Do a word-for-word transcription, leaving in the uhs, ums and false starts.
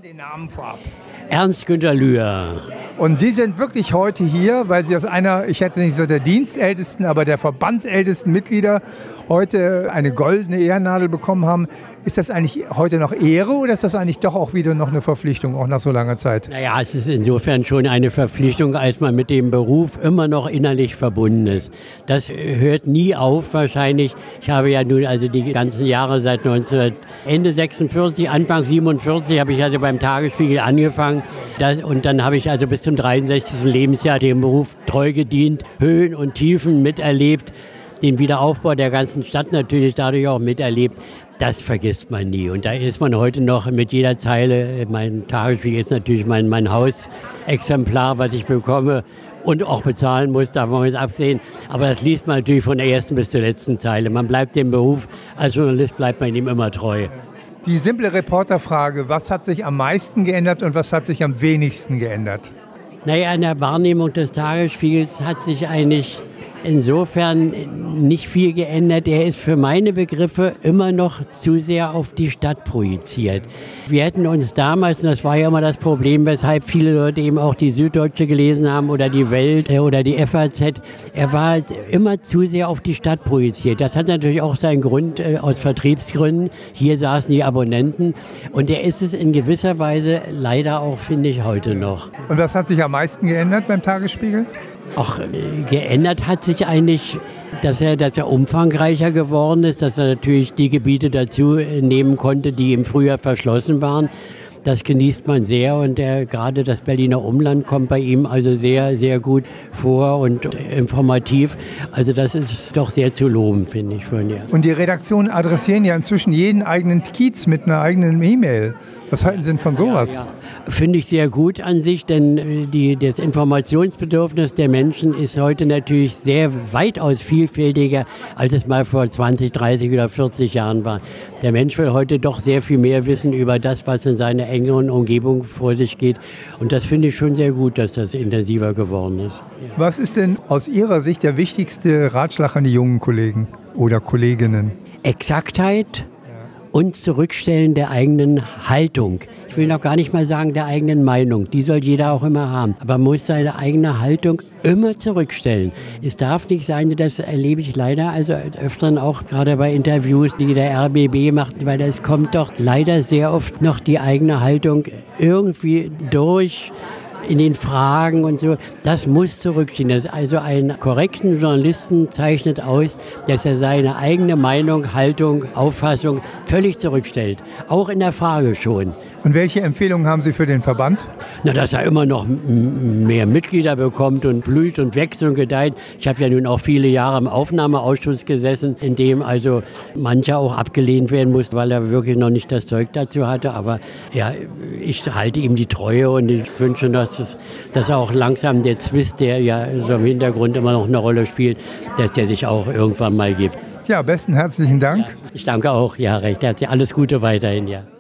Den Namen vorab. Ernst-Günter Lühr. Und Sie sind wirklich heute hier, weil Sie aus einer, ich hätte nicht so der dienstältesten, aber der verbandsältesten Mitglieder heute eine goldene Ehrennadel bekommen haben. Ist das eigentlich heute noch Ehre oder ist das eigentlich doch auch wieder noch eine Verpflichtung, auch nach so langer Zeit? Naja, es ist insofern schon eine Verpflichtung, als man mit dem Beruf immer noch innerlich verbunden ist. Das hört nie auf wahrscheinlich. Ich habe ja nun also die ganzen Jahre seit neunzehn, Ende sechsundvierzig, Anfang siebenundvierzig habe ich also beim Tagesspiegel angefangen. Das, und dann habe ich also bis zum dreiundsechzigsten Lebensjahr dem Beruf treu gedient, Höhen und Tiefen miterlebt, den Wiederaufbau der ganzen Stadt natürlich dadurch auch miterlebt. Das vergisst man nie. Und da ist man heute noch mit jeder Zeile, mein Tagesspiegel ist natürlich mein, mein Hausexemplar, was ich bekomme und auch bezahlen muss, davon muss absehen. Aber das liest man natürlich von der ersten bis zur letzten Zeile. Man bleibt dem Beruf, als Journalist bleibt man ihm immer treu. Die simple Reporterfrage, was hat sich am meisten geändert und was hat sich am wenigsten geändert? Naja, in der Wahrnehmung des Tagesspiegels hat sich eigentlich insofern nicht viel geändert. Er ist für meine Begriffe immer noch zu sehr auf die Stadt projiziert. Wir hätten uns damals, und das war ja immer das Problem, weshalb viele Leute eben auch die Süddeutsche gelesen haben oder die Welt oder die F A Z, er war immer zu sehr auf die Stadt projiziert. Das hat natürlich auch seinen Grund äh, aus Vertriebsgründen. Hier saßen die Abonnenten und er ist es in gewisser Weise leider auch, finde ich, heute noch. Und was hat sich am meisten geändert beim Tagesspiegel? Auch geändert hat sich eigentlich, dass er, dass er umfangreicher geworden ist, dass er natürlich die Gebiete dazu nehmen konnte, die im Frühjahr verschlossen waren. Das genießt man sehr und der, gerade das Berliner Umland kommt bei ihm also sehr, sehr gut vor und informativ. Also das ist doch sehr zu loben, finde ich schon. Ja. Und die Redaktionen adressieren ja inzwischen jeden eigenen Kiez mit einer eigenen E-Mail. Was halten Sie denn von sowas? Ja, ja. Finde ich sehr gut an sich, denn die, das Informationsbedürfnis der Menschen ist heute natürlich sehr weitaus vielfältiger, als es mal vor zwanzig, dreißig oder vierzig Jahren war. Der Mensch will heute doch sehr viel mehr wissen über das, was in seiner engeren Umgebung vor sich geht. Und das finde ich schon sehr gut, dass das intensiver geworden ist. Ja. Was ist denn aus Ihrer Sicht der wichtigste Ratschlag an die jungen Kollegen oder Kolleginnen? Exaktheit und Zurückstellen der eigenen Haltung. Ich will noch gar nicht mal sagen der eigenen Meinung, die soll jeder auch immer haben. Aber man muss seine eigene Haltung immer zurückstellen. Es darf nicht sein, das erlebe ich leider also öfteren auch gerade bei Interviews, die der R B B macht, weil es kommt doch leider sehr oft noch die eigene Haltung irgendwie durch in den Fragen und so. Das muss zurückstehen. Das also einen korrekten Journalisten zeichnet aus, dass er seine eigene Meinung, Haltung, Auffassung völlig zurückstellt. Auch in der Frage schon. Und welche Empfehlungen haben Sie für den Verband? Na, dass er immer noch m- mehr Mitglieder bekommt und blüht und wächst und gedeiht. Ich habe ja nun auch viele Jahre im Aufnahmeausschuss gesessen, in dem also mancher auch abgelehnt werden musste, weil er wirklich noch nicht das Zeug dazu hatte. Aber ja, ich halte ihm die Treue und ich wünsche, dass, es, dass auch langsam der Zwist, der ja so im Hintergrund immer noch eine Rolle spielt, dass der sich auch irgendwann mal gibt. Ja, besten herzlichen Dank. Ja, ich danke auch, ja, recht herzlich. Alles Gute weiterhin, ja.